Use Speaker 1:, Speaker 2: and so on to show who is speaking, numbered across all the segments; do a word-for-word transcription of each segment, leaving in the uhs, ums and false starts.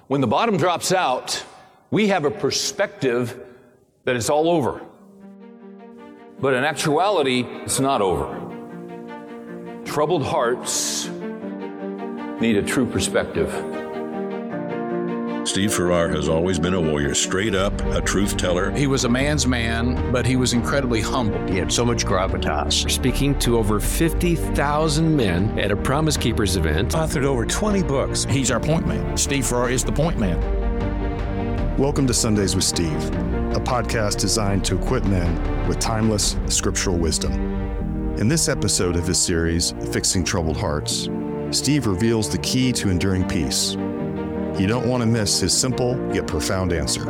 Speaker 1: When the bottom drops out, we have a perspective that it's all over. But in actuality, it's not over. Troubled hearts need a true perspective.
Speaker 2: Steve Farrar has always been a warrior, straight up, a truth teller.
Speaker 3: He was a man's man, but he was incredibly humble.
Speaker 4: He had so much gravitas.
Speaker 5: We're speaking to over fifty thousand men at a Promise Keepers event.
Speaker 6: Authored over twenty books.
Speaker 3: He's our point man. Steve Farrar is the point man.
Speaker 7: Welcome to Sundays with Steve, a podcast designed to equip men with timeless scriptural wisdom. In this episode of his series, Fixing Troubled Hearts, Steve reveals the key to enduring peace. You don't want to miss his simple yet profound answer.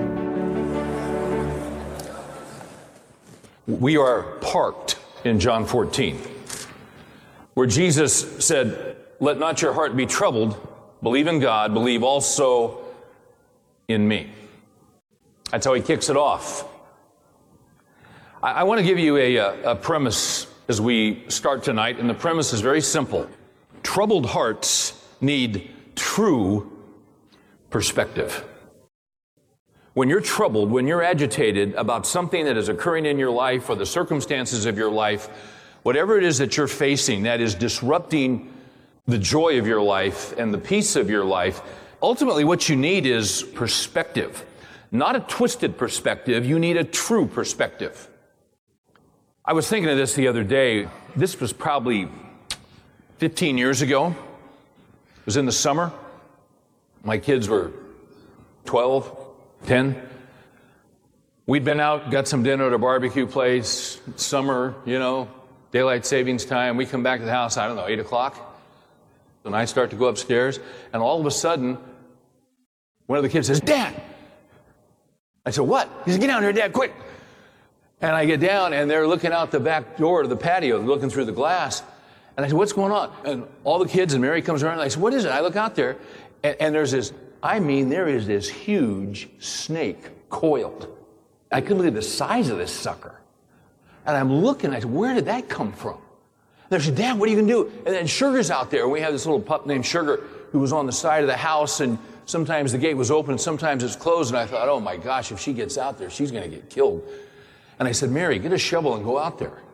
Speaker 1: We are parked in John fourteen, where Jesus said, "Let not your heart be troubled. Believe in God. Believe also in me." That's how he kicks it off. I, I want to give you a, a premise as we start tonight, and the premise is very simple. Troubled hearts need true perspective. When you're troubled, when you're agitated about something that is occurring in your life or the circumstances of your life, whatever it is that you're facing that is disrupting the joy of your life and the peace of your life, ultimately what you need is perspective. Not a twisted perspective, you need a true perspective. I was thinking of this the other day. This was probably fifteen years ago. It was in the summer. My kids were twelve, ten. We'd been out, got some dinner at a barbecue place. Summer, you know, daylight savings time. We come back to the house, I don't know, eight o'clock. And I start to go upstairs, and all of a sudden, one of the kids says, "Dad!" I said, "What?" He said, "Get down here, Dad, quick." And I get down, and they're looking out the back door of the patio, looking through the glass. And I said, "What's going on?" And all the kids, and Mary comes around, and I said, "What is it?" I look out there, and, and there's this, I mean, there is this huge snake coiled. I couldn't believe the size of this sucker. And I'm looking, I said, "Where did that come from?" And they said, "Dad, what are you going to do?" And then Sugar's out there. We have this little pup named Sugar who was on the side of the house, and sometimes the gate was open, and sometimes it's closed. And I thought, oh my gosh, if she gets out there, she's going to get killed. And I said, "Mary, get a shovel and go out there."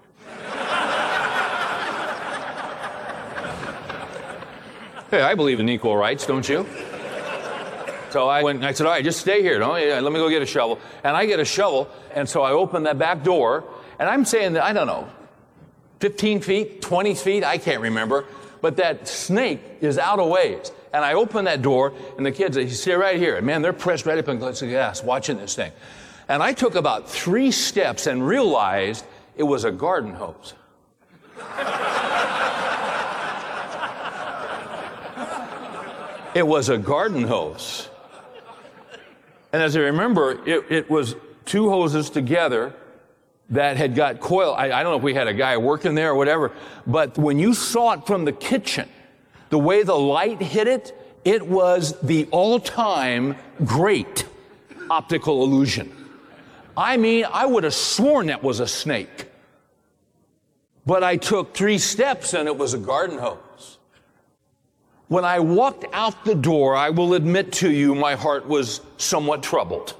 Speaker 1: Hey, I believe in equal rights, don't you? So I went and I said, "All right, just stay here. Don't, yeah, let me go get a shovel." And I get a shovel, and so I open that back door, and I'm saying that, I don't know, fifteen feet, twenty feet, I can't remember, but that snake is out of ways. And I open that door, and the kids, they sit right here. And man, they're pressed right up against the glass, watching this thing. And I took about three steps and realized it was a garden hose. It was a garden hose. And as I remember, it, it was two hoses together that had got coil. I, I don't know if we had a guy working there or whatever, but when you saw it from the kitchen, the way the light hit it, it was the all-time great optical illusion. I mean, I would have sworn that was a snake. But I took three steps and it was a garden hose. When I walked out the door, I will admit to you, my heart was somewhat troubled.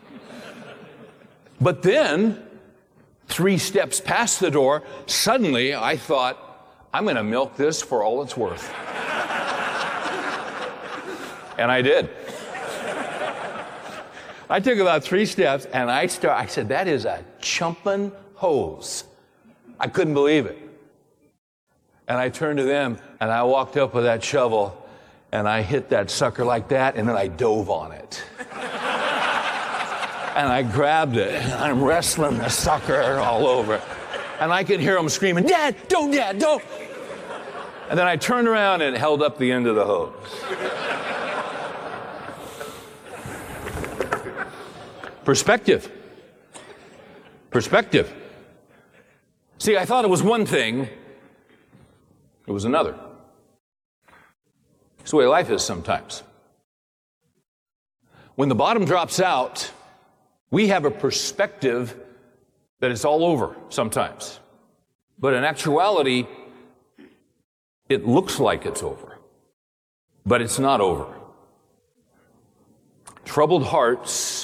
Speaker 1: But then, three steps past the door, suddenly I thought, I'm going to milk this for all it's worth. And I did. I took about three steps, and I start, I said, that is a chumpin' hose. I couldn't believe it. And I turned to them, and I walked up with that shovel, and I hit that sucker like that, and then I dove on it. And I grabbed it, and I'm wrestling the sucker all over. And I could hear them screaming, "Dad, don't, Dad, don't." And then I turned around and held up the end of the hose. Perspective. Perspective. See, I thought it was one thing. It was another. It's the way life is sometimes. When the bottom drops out, we have a perspective that it's all over sometimes. But in actuality, it looks like it's over. But it's not over. Troubled hearts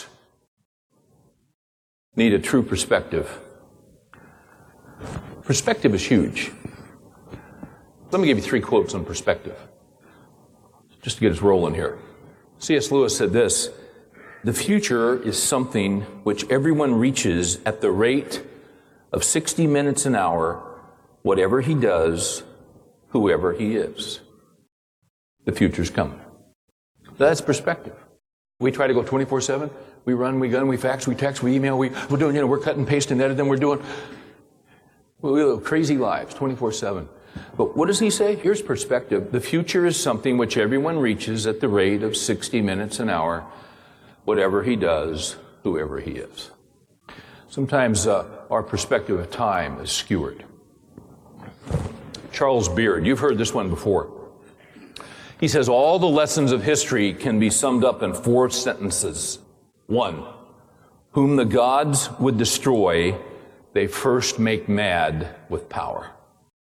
Speaker 1: need a true perspective. Perspective is huge. Let me give you three quotes on perspective, just to get us rolling here. C S Lewis said this: "The future is something which everyone reaches at the rate of sixty minutes an hour, whatever he does, whoever he is." The future's coming. That's perspective. We try to go twenty-four seven. We run, we gun, we fax, we text, we email, we, we're doing, you know, we're cutting, pasting, editing, we're doing, we live crazy lives, twenty-four seven. But what does he say? Here's perspective. The future is something which everyone reaches at the rate of sixty minutes an hour, whatever he does, whoever he is. Sometimes uh, our perspective of time is skewered. Charles Beard, you've heard this one before. He says, all the lessons of history can be summed up in four sentences. One, whom the gods would destroy, they first make mad with power.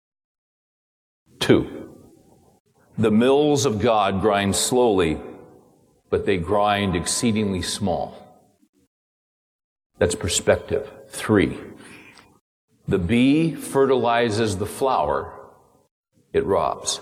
Speaker 1: Two, the mills of God grind slowly, but they grind exceedingly small. That's perspective. Three, the bee fertilizes the flower it robs.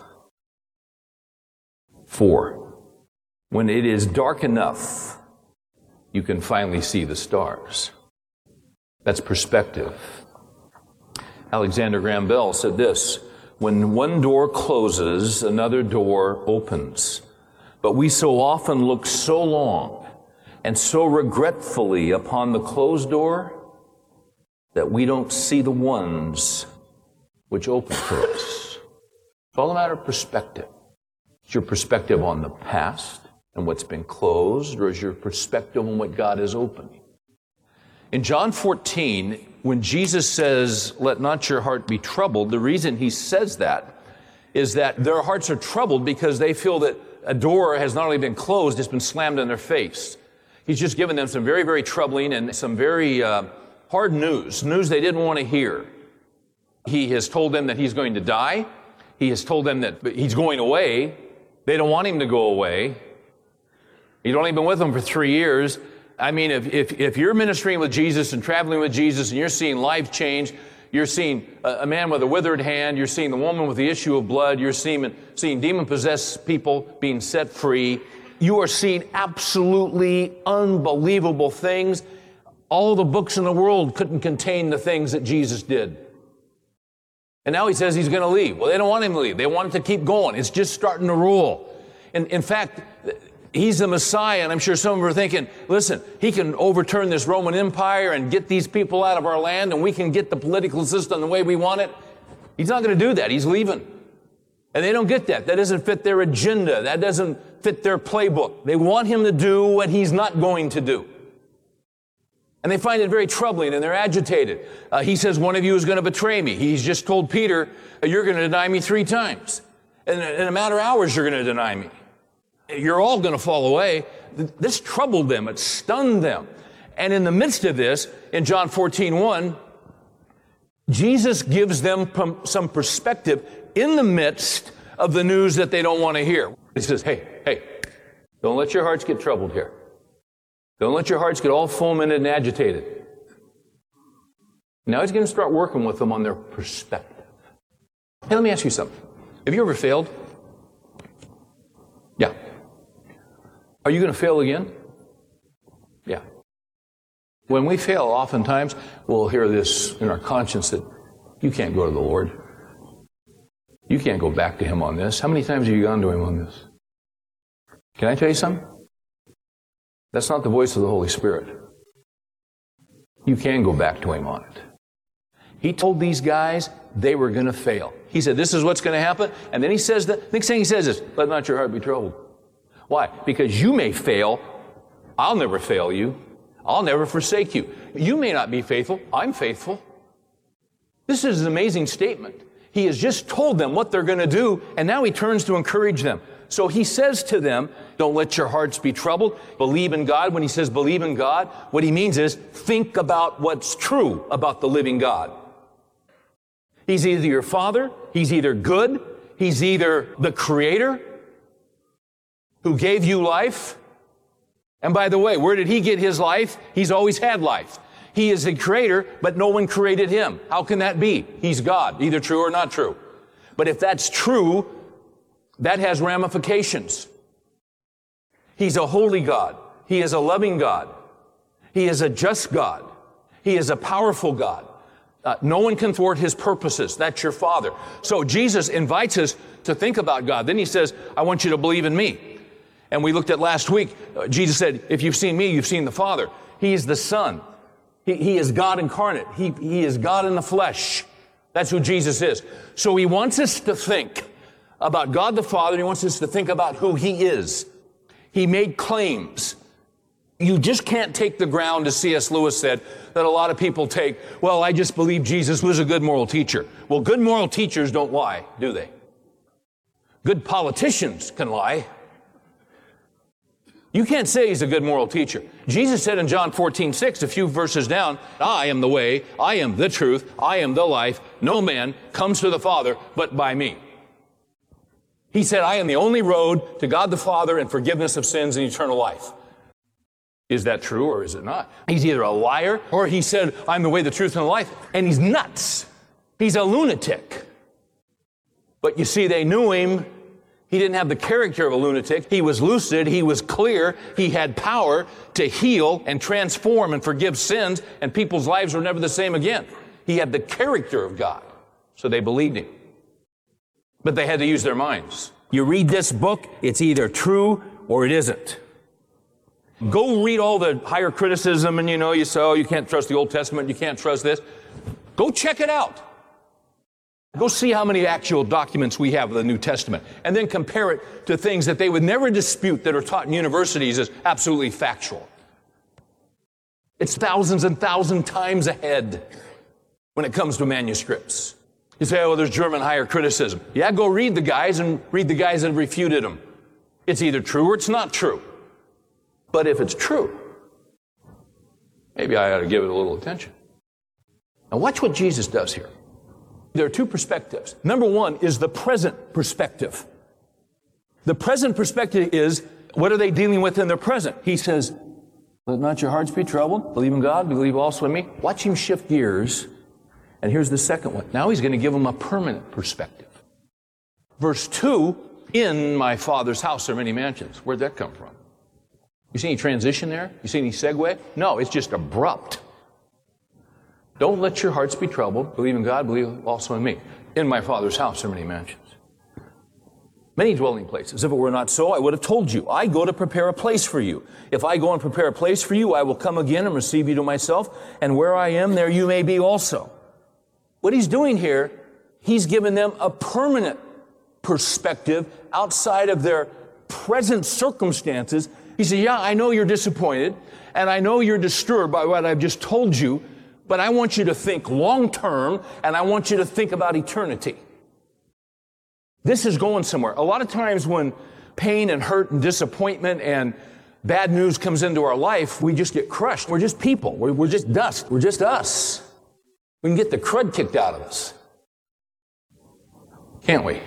Speaker 1: Four, when it is dark enough, you can finally see the stars. That's perspective. Alexander Graham Bell said this: when one door closes, another door opens. But we so often look so long and so regretfully upon the closed door that we don't see the ones which open for us. It's all a matter of perspective. Is your perspective on the past and what's been closed, or is your perspective on what God is opening? In John fourteen, when Jesus says, "Let not your heart be troubled," the reason he says that is that their hearts are troubled because they feel that a door has not only been closed, it's been slammed in their face. He's just given them some very, very troubling and some very uh, hard news, news they didn't want to hear. He has told them that he's going to die. He has told them that he's going away. They don't want him to go away. He's only been with them for three years. I mean, if, if, if you're ministering with Jesus and traveling with Jesus and you're seeing life change, you're seeing a, a man with a withered hand, you're seeing the woman with the issue of blood, you're seeing, seeing demon-possessed people being set free, you are seeing absolutely unbelievable things. All the books in the world couldn't contain the things that Jesus did. And now he says he's going to leave. Well, they don't want him to leave. They want him to keep going. It's just starting to roll. And in fact, he's the Messiah, and I'm sure some of them are thinking, listen, he can overturn this Roman Empire and get these people out of our land, and we can get the political system the way we want it. He's not going to do that. He's leaving. And they don't get that. That doesn't fit their agenda. That doesn't fit their playbook. They want him to do what he's not going to do. And they find it very troubling, and they're agitated. Uh, he says, one of you is going to betray me. He's just told Peter, you're going to deny me three times. And in a matter of hours, you're going to deny me. You're all going to fall away. This troubled them. It stunned them. And in the midst of this, in John fourteen one, Jesus gives them some perspective in the midst of the news that they don't want to hear. He says, hey, hey, don't let your hearts get troubled here. Don't let your hearts get all fomented and agitated. Now he's going to start working with them on their perspective. Hey, let me ask you something. Have you ever failed? Yeah. Are you going to fail again? Yeah. When we fail, oftentimes we'll hear this in our conscience that you can't go to the Lord. You can't go back to him on this. How many times have you gone to him on this? Can I tell you something? That's not the voice of the Holy Spirit. You can go back to him on it. He told these guys they were going to fail. He said, this is what's going to happen. And then he says, the next thing he says is, let not your heart be troubled. Why? Because you may fail. I'll never fail you. I'll never forsake you. You may not be faithful. I'm faithful. This is an amazing statement. He has just told them what they're going to do, and now he turns to encourage them. So he says to them, don't let your hearts be troubled. Believe in God. When he says believe in God, what he means is think about what's true about the living God. He's either your Father, he's either good, he's either the Creator who gave you life And by the way, where did he get his life? He's always had life. He is the creator, but no one created him. How can that be? He's God, either true or not true. But if that's true, that has ramifications. He's a holy God. He is a loving God. He is a just God. He is a powerful God. Uh, no one can thwart his purposes. That's your Father. So Jesus invites us to think about God. Then he says, I want you to believe in me. And we looked at last week, uh, Jesus said, if you've seen me, you've seen the Father. He is the Son. He, he is God incarnate. He, he is God in the flesh. That's who Jesus is. So he wants us to think about God the Father. He wants us to think about who he is. He made claims. You just can't take the ground, as C S Lewis said, that a lot of people take, well, I just believe Jesus was a good moral teacher. Well, good moral teachers don't lie, do they? Good politicians can lie. You can't say he's a good moral teacher. Jesus said in John fourteen six, a few verses down, I am the way, I am the truth, I am the life. No man comes to the Father but by me. He said, I am the only road to God the Father and forgiveness of sins and eternal life. Is that true or is it not? He's either a liar or he said, I'm the way, the truth, and the life. And he's nuts. He's a lunatic. But you see, they knew him. He didn't have the character of a lunatic. He was lucid. He was clear. He had power to heal and transform and forgive sins, and people's lives were never the same again. He had the character of God. So they believed him. But they had to use their minds. You read this book, it's either true or it isn't. Go read all the higher criticism, and you know, you say, oh, you can't trust the Old Testament, you can't trust this. Go check it out. Go see how many actual documents we have of the New Testament, and then compare it to things that they would never dispute that are taught in universities as absolutely factual. It's thousands and thousands times ahead when it comes to manuscripts. You say, oh, there's German higher criticism. Yeah, go read the guys and read the guys that have refuted them. It's either true or it's not true. But if it's true, maybe I ought to give it a little attention. Now watch what Jesus does here. There are two perspectives. Number one is the present perspective. The present perspective is, what are they dealing with in their present? He says, let not your hearts be troubled. Believe in God, believe also in me. Watch him shift gears. And here's the second one. Now he's going to give them a permanent perspective. Verse two, in my Father's house are many mansions. Where'd that come from? You see any transition there? You see any segue? No, it's just abrupt. Don't let your hearts be troubled. Believe in God, believe also in me. In my Father's house are many mansions. Many dwelling places. If it were not so, I would have told you. I go to prepare a place for you. If I go and prepare a place for you, I will come again and receive you to myself. And where I am, there you may be also. What he's doing here, he's given them a permanent perspective outside of their present circumstances. He said, yeah, I know you're disappointed, and I know you're disturbed by what I've just told you, but I want you to think long term, and I want you to think about eternity. This is going somewhere. A lot of times when pain and hurt and disappointment and bad news comes into our life, we just get crushed. We're just people. We're, we're just dust. We're just us. We can get the crud kicked out of us. Can't we?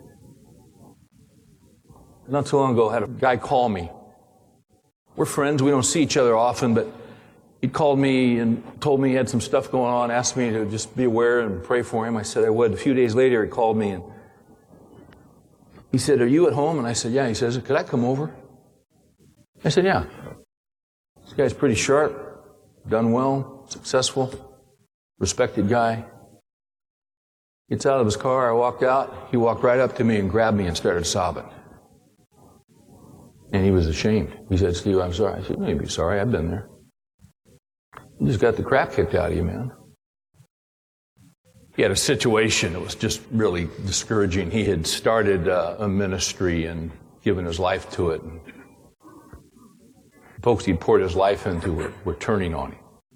Speaker 1: Not too long ago, I had a guy call me. We're friends. We don't see each other often, but he called me and told me he had some stuff going on, asked me to just be aware and pray for him. I said I would. A few days later, he called me and he said, are you at home? And I said, yeah. He says, could I come over? I said, yeah. This guy's pretty sharp, done well, successful, respected guy. Gets out of his car. I walked out. He walked right up to me and grabbed me and started sobbing. And he was ashamed. He said, Steve, I'm sorry. I said, you may be sorry. I've been there. You just got the crap kicked out of you, man. He had a situation that was just really discouraging. He had started uh, a ministry and given his life to it. And folks he'd poured his life into were, were turning on him.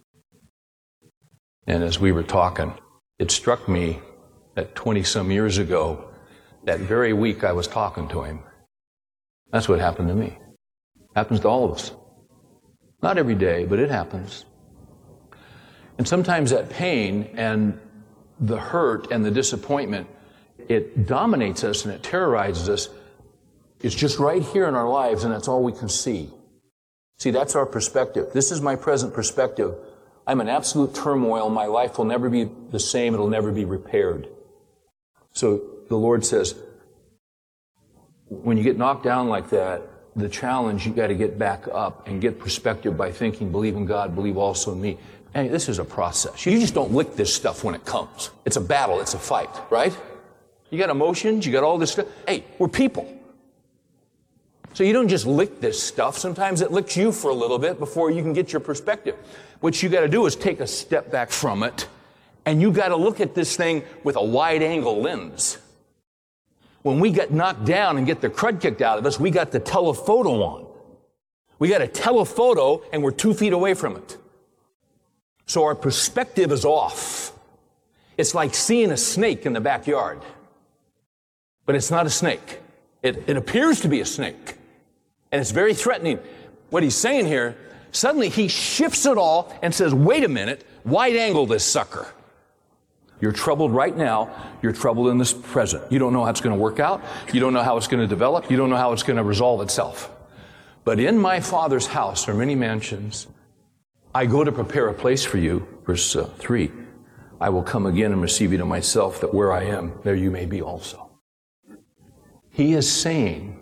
Speaker 1: And as we were talking, it struck me that twenty-some years ago, that very week I was talking to him, that's what happened to me. Happens to all of us. Not every day, but it happens. And sometimes that pain and the hurt and the disappointment, it dominates us and it terrorizes us. It's just right here in our lives, and that's all we can see. See, that's our perspective. This is my present perspective. I'm in absolute turmoil. My life will never be the same. It'll never be repaired. So the Lord says, when you get knocked down like that, the challenge, you got to get back up and get perspective by thinking, believe in God, believe also in me. Hey, this is a process. You just don't lick this stuff when it comes. It's a battle. It's a fight, right? You got emotions. You got all this stuff. Hey, we're people. So you don't just lick this stuff. Sometimes it licks you for a little bit before you can get your perspective. What you got to do is take a step back from it, and you got to look at this thing with a wide-angle lens. When we get knocked down and get the crud kicked out of us, we got the telephoto on. We got a telephoto, and we're two feet away from it. So our perspective is off. It's like seeing a snake in the backyard. But it's not a snake. It, it appears to be a snake. And it's very threatening. What he's saying here, suddenly he shifts it all and says, wait a minute, wide angle this sucker. You're troubled right now. You're troubled in this present. You don't know how it's going to work out. You don't know how it's going to develop. You don't know how it's going to resolve itself. But in my Father's house are many mansions. I go to prepare a place for you. Verse uh, three. I will come again and receive you to myself, that where I am, there you may be also. He is saying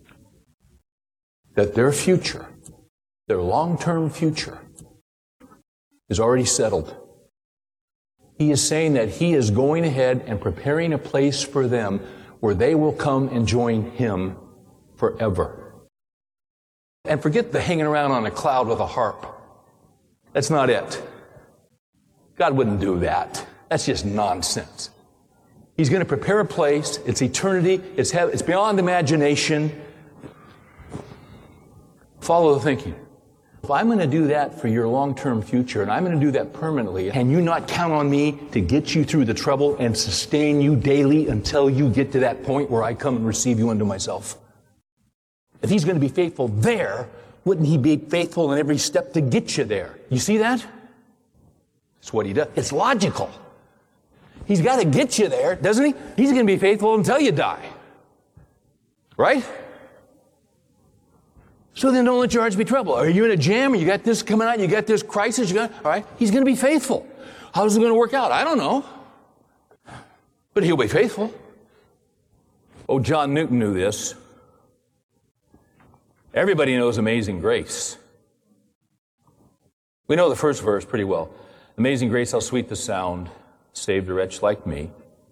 Speaker 1: that their future, their long-term future, is already settled. He is saying that he is going ahead and preparing a place for them where they will come and join him forever. And forget the hanging around on a cloud with a harp. That's not it. God wouldn't do that. That's just nonsense. He's going to prepare a place. It's eternity. It's heaven. It's beyond imagination. Follow the thinking. If I'm going to do that for your long-term future, and I'm going to do that permanently, can you not count on me to get you through the trouble and sustain you daily until you get to that point where I come and receive you unto myself? If he's going to be faithful there, wouldn't he be faithful in every step to get you there? You see that? That's what he does. It's logical. He's got to get you there, doesn't he? He's going to be faithful until you die. Right? So then don't let your hearts be troubled. Are you in a jam? Or you got this coming out? You got this crisis? You got, all right? He's going to be faithful. How's it going to work out? I don't know. But he'll be faithful. Oh, John Newton knew this. Everybody knows Amazing Grace. We know the first verse pretty well. Amazing grace, how sweet the sound, saved a wretch like me.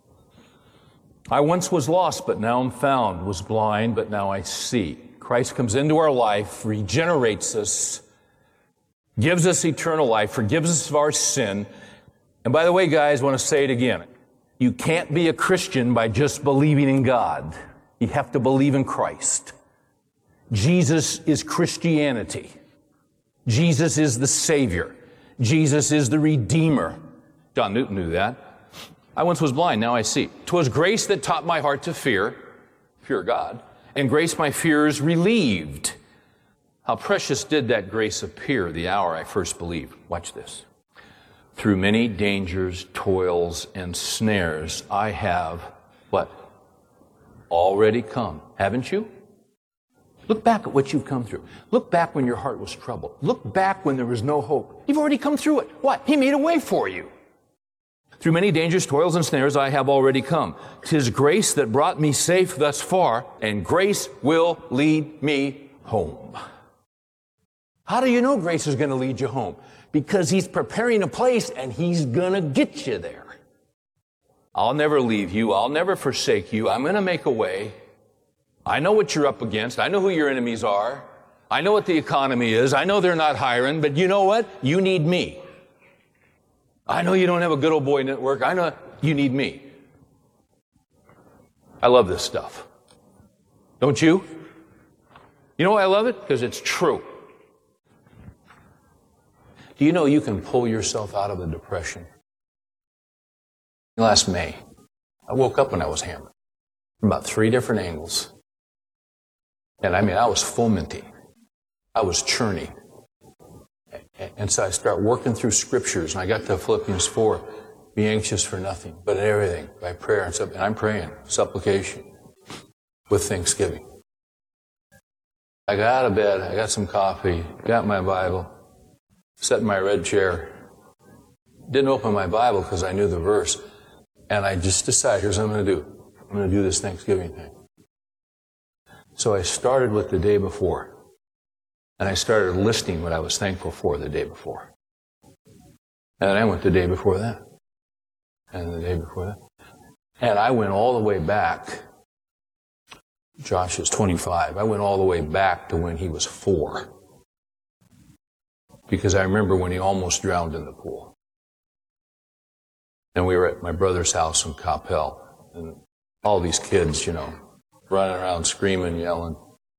Speaker 1: I once was lost, but now I'm found, was blind, but now I see. Christ comes into our life, regenerates us, gives us eternal life, forgives us of our sin. And by the way, guys, I want to say it again. You can't be a Christian by just believing in God. You have to believe in Christ. Jesus is Christianity. Jesus is the Savior. Jesus is the Redeemer. John Newton knew that. I once was blind, now I see. 'Twas grace that taught my heart to fear, fear God, and grace my fears relieved. How precious did that grace appear the hour I first believed. Watch this. Through many dangers, toils, and snares, I have, what? Already come. Haven't you? Look back at what you've come through. Look back when your heart was troubled. Look back when there was no hope. You've already come through it. What? He made a way for you. Through many dangers, toils, and snares, I have already come. 'Tis grace that brought me safe thus far, and grace will lead me home. How do you know grace is going to lead you home? Because he's preparing a place, and he's going to get you there. I'll never leave you. I'll never forsake you. I'm going to make a way. I know what you're up against. I know who your enemies are. I know what the economy is. I know they're not hiring, but you know what? You need me. I know you don't have a good old boy network. I know you need me. I love this stuff. Don't you? You know why I love it? Because it's true. Do you know you can pull yourself out of a depression? Last May, I woke up when I was hammered from about three different angles. And I mean, I was fomenting. I was churning. And so I start working through scriptures, and I got to Philippians four. Be anxious for nothing, but in everything, by prayer and supplication. And I'm praying, supplication, with thanksgiving. I got out of bed, I got some coffee, got my Bible, sat in my red chair. Didn't open my Bible because I knew the verse. And I just decided, here's what I'm going to do. I'm going to do this Thanksgiving thing. So I started with the day before. And I started listing what I was thankful for the day before. And then I went the day before that. And the day before that. And I went all the way back. Josh is twenty-five. I went all the way back to when he was four. Because I remember when he almost drowned in the pool. And we were at my brother's house in Coppell. And all these kids, you know, running around screaming, yelling.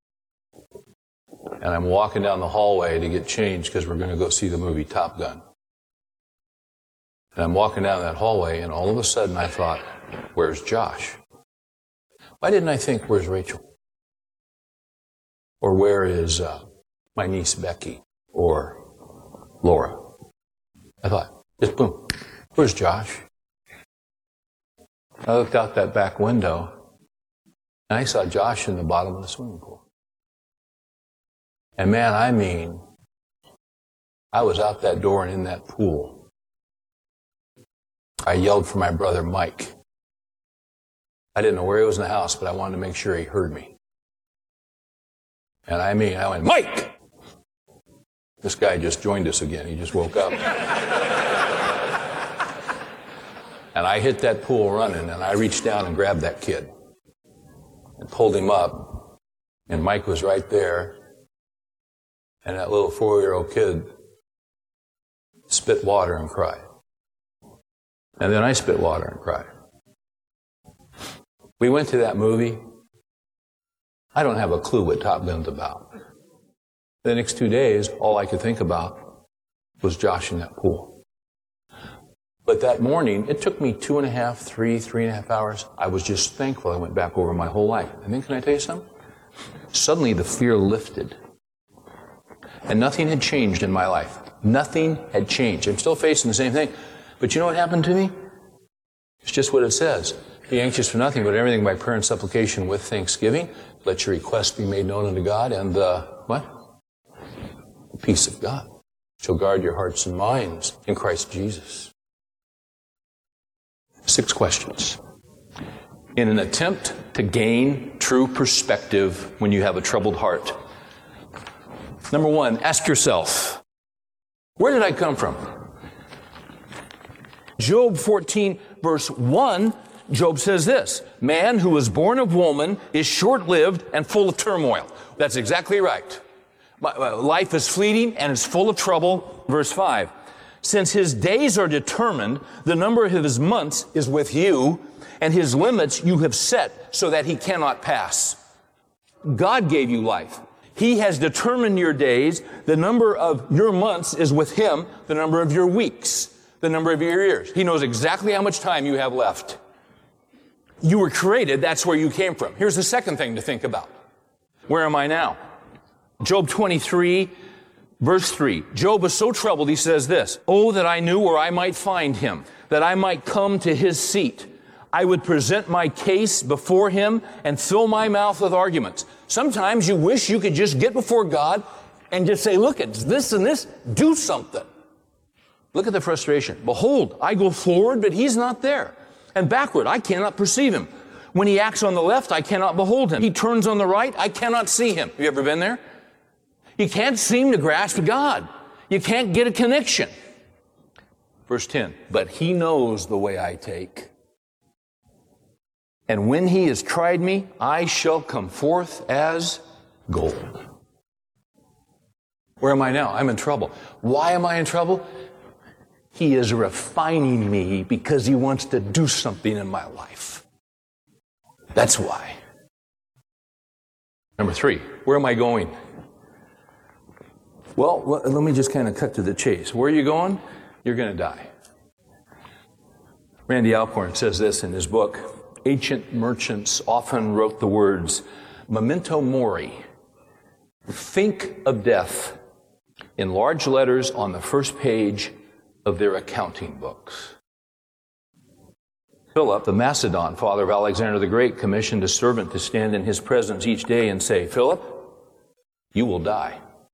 Speaker 1: And I'm walking down the hallway to get changed because we're going to go see the movie Top Gun. And I'm walking down that hallway, and all of a sudden I thought, where's Josh? Why didn't I think, where's Rachel? Or where is uh, my niece Becky? Or Laura? I thought, just boom, where's Josh? I looked out that back window, and I saw Josh in the bottom of the swimming pool. And man, I mean, I was out that door and in that pool. I yelled for my brother Mike. I didn't know where he was in the house, but I wanted to make sure he heard me. And I mean, I went, Mike! This guy just joined us again. He just woke up. And I hit that pool running, and I reached down and grabbed that kid and pulled him up. And Mike was right there. And that little four-year-old kid spit water and cried. And then I spit water and cried. We went to that movie. I don't have a clue what Top Gun's about. The next two days, all I could think about was Josh in that pool. But that morning, it took me two and a half, three, three and a half hours. I was just thankful I went back over my whole life. And then, can I tell you something? Suddenly the fear lifted. And nothing had changed in my life. Nothing had changed. I'm still facing the same thing. But you know what happened to me? It's just what it says. Be anxious for nothing, but everything by prayer and supplication with thanksgiving. Let your requests be made known unto God. And the, what? The peace of God shall guard your hearts and minds in Christ Jesus. Six questions. In an attempt to gain true perspective when you have a troubled heart. Number one, ask yourself, where did I come from? Job fourteen, verse one, Job says this, man who was born of woman is short-lived and full of turmoil. That's exactly right. Life is fleeting and it's full of trouble. Verse five, since his days are determined, the number of his months is with you, and his limits you have set so that he cannot pass. God gave you life. He has determined your days. The number of your months is with him, the number of your weeks, the number of your years. He knows exactly how much time you have left. You were created, that's where you came from. Here's the second thing to think about. Where am I now? Job twenty-three, verse three. Job is so troubled, he says this, oh, that I knew where I might find him, that I might come to his seat. I would present my case before him and fill my mouth with arguments. Sometimes you wish you could just get before God and just say, look, it's this and this, do something. Look at the frustration. Behold, I go forward, but he's not there. And backward, I cannot perceive him. When he acts on the left, I cannot behold him. He turns on the right, I cannot see him. Have you ever been there? You can't seem to grasp God. You can't get a connection. Verse ten, but he knows the way I take. And when he has tried me, I shall come forth as gold. Where am I now? I'm in trouble. Why am I in trouble? He is refining me because he wants to do something in my life. That's why. Number three, where am I going? Well, let me just kind of cut to the chase. Where are you going? You're going to die. Randy Alcorn says this in his book. Ancient merchants often wrote the words, memento mori, think of death, in large letters on the first page of their accounting books. Philip, the Macedon, father of Alexander the Great, commissioned a servant to stand in his presence each day and say, Philip, you will die.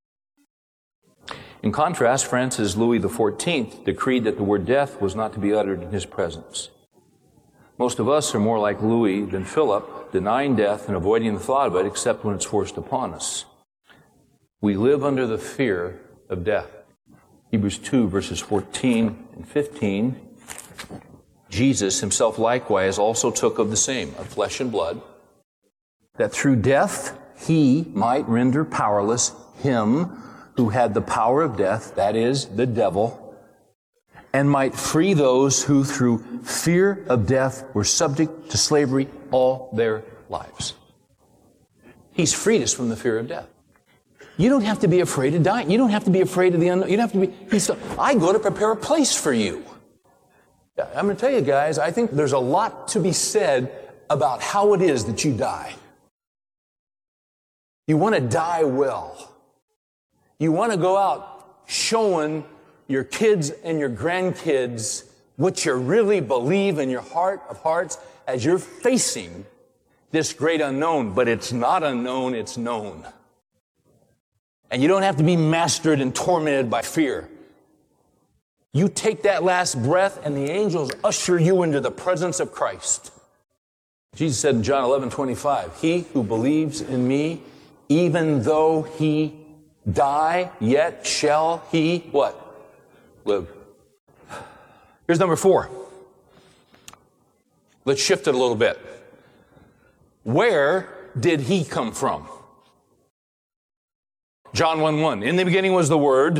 Speaker 1: In contrast, Francis Louis the fourteenth decreed that the word death was not to be uttered in his presence. Most of us are more like Louis than Philip, denying death and avoiding the thought of it except when it's forced upon us. We live under the fear of death. Hebrews two, verses fourteen and fifteen. Jesus himself likewise also took of the same, of flesh and blood, that through death he might render powerless him who had the power of death, that is, the devil, and might free those who through fear of death were subject to slavery all their lives. He's freed us from the fear of death. You don't have to be afraid of dying. You don't have to be afraid of the unknown. You don't have to be, he's, I go to prepare a place for you. I'm going to tell you guys, I think there's a lot to be said about how it is that you die. You want to die well. You want to go out showing your kids and your grandkids what you really believe in your heart of hearts as you're facing this great unknown. But it's not unknown, it's known. And you don't have to be mastered and tormented by fear. You take that last breath and the angels usher you into the presence of Christ. Jesus said in John eleven twenty-five, he who believes in me, even though he die, yet shall he, what? Live. Here's number four. Let's shift it a little bit. Where did he come from? John one one. In the beginning was the Word.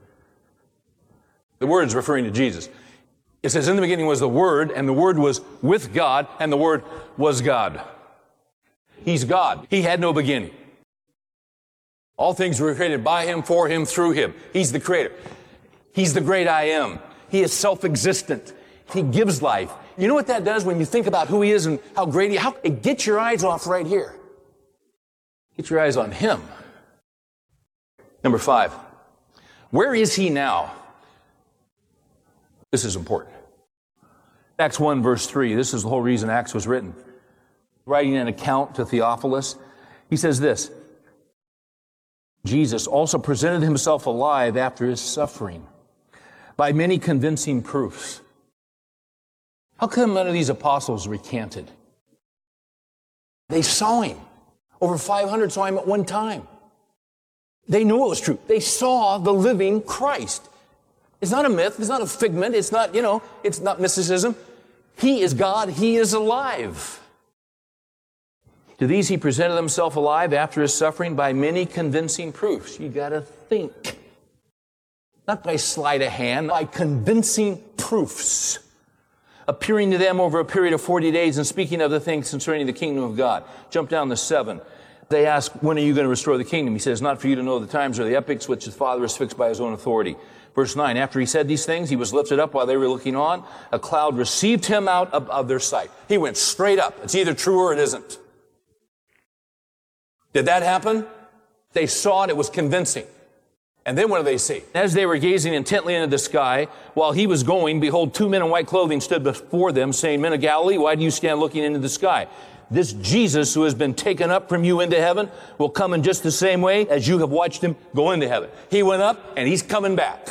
Speaker 1: The Word's referring to Jesus. It says, in the beginning was the Word, and the Word was with God, and the Word was God. He's God. He had no beginning. All things were created by Him, for Him, through Him. He's the Creator. He's the great I am. He is self-existent. He gives life. You know what that does when you think about who He is and how great He is? How, it gets your eyes off right here. Get your eyes on Him. Number five. Where is He now? This is important. Acts one, verse three. This is the whole reason Acts was written. Writing an account to Theophilus, he says this, Jesus also presented Himself alive after His suffering by many convincing proofs. How come none of these apostles recanted? They saw Him. Over five hundred saw Him at one time. They knew it was true. They saw the living Christ. It's not a myth. It's not a figment. It's not, you know, it's not mysticism. He is God. He is alive. To these He presented Himself alive after His suffering by many convincing proofs. You got to think. Not by sleight of hand, by convincing proofs. Appearing to them over a period of forty days and speaking of the things concerning the kingdom of God. Jump down to seven. They ask, when are you going to restore the kingdom? He says, not for you to know the times or the epochs which the Father has fixed by His own authority. Verse nine, after He said these things, He was lifted up while they were looking on. A cloud received Him out of, of their sight. He went straight up. It's either true or it isn't. Did that happen? They saw it. It was convincing. And then what do they see? As they were gazing intently into the sky, while He was going, behold, two men in white clothing stood before them, saying, Men of Galilee, why do you stand looking into the sky? This Jesus who has been taken up from you into heaven will come in just the same way as you have watched Him go into heaven. He went up and He's coming back.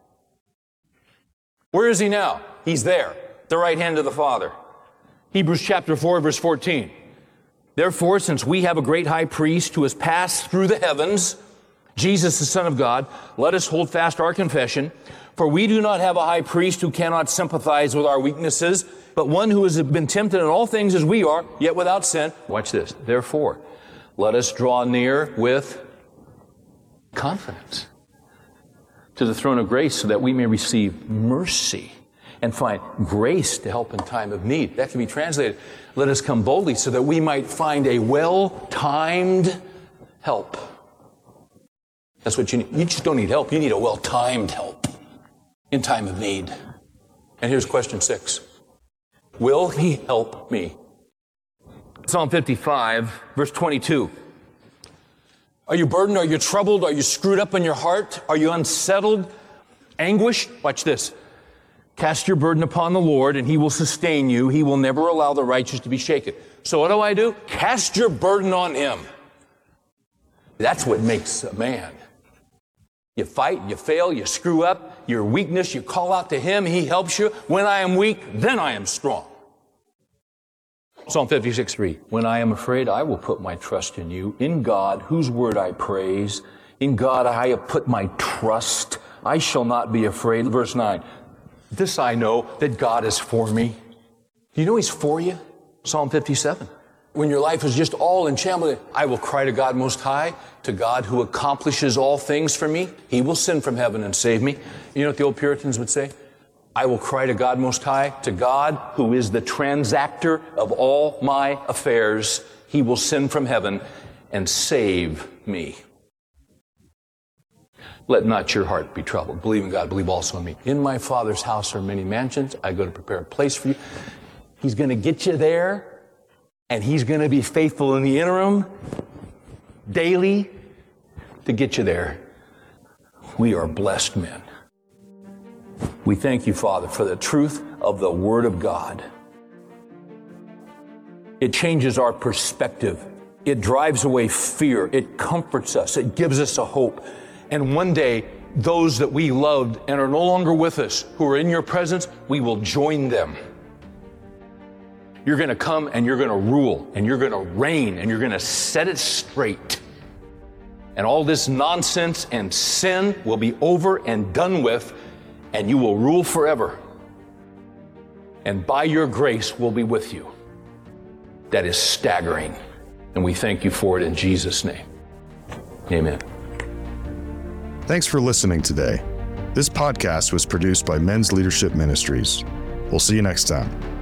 Speaker 1: Where is He now? He's there, at the right hand of the Father. Hebrews chapter four, verse fourteen. Therefore, since we have a great high priest who has passed through the heavens, Jesus, the Son of God, let us hold fast our confession. For we do not have a high priest who cannot sympathize with our weaknesses, but one who has been tempted in all things as we are, yet without sin. Watch this. Therefore, let us draw near with confidence to the throne of grace so that we may receive mercy and find grace to help in time of need. That can be translated, let us come boldly so that we might find a well-timed help. That's what you need. You just don't need help. You need a well-timed help in time of need. And here's question six. Will He help me? Psalm fifty-five, verse twenty-two. Are you burdened? Are you troubled? Are you screwed up in your heart? Are you unsettled? Anguished? Watch this. Cast your burden upon the Lord, and He will sustain you. He will never allow the righteous to be shaken. So what do I do? Cast your burden on Him. That's what makes a man. You fight, you fail, you screw up, your weakness, you call out to him, he helps you. When I am weak, then I am strong. Psalm fifty-six three, when I am afraid, I will put my trust in you, in God, whose word I praise. In God I have put my trust. I shall not be afraid. Verse nine, this I know, that God is for me. You know he's for you? Psalm fifty-seven. When your life is just all in shambles, I will cry to God Most High, to God who accomplishes all things for me. He will send from heaven and save me. You know what the old Puritans would say? I will cry to God Most High, to God who is the transactor of all my affairs. He will send from heaven and save me. Let not your heart be troubled. Believe in God, believe also in me. In my Father's house are many mansions. I go to prepare a place for you. He's going to get you there, and he's going to be faithful in the interim, daily, to get you there. We are blessed men. We thank you, Father, for the truth of the Word of God. It changes our perspective. It drives away fear. It comforts us. It gives us a hope. And one day, those that we loved and are no longer with us, who are in your presence, we will join them. You're going to come and you're going to rule and you're going to reign and you're going to set it straight. And all this nonsense and sin will be over and done with, and you will rule forever. And by your grace, we'll be with you. That is staggering. And we thank you for it in Jesus' name. Amen.
Speaker 7: Thanks for listening today. This podcast was produced by Men's Leadership Ministries. We'll see you next time.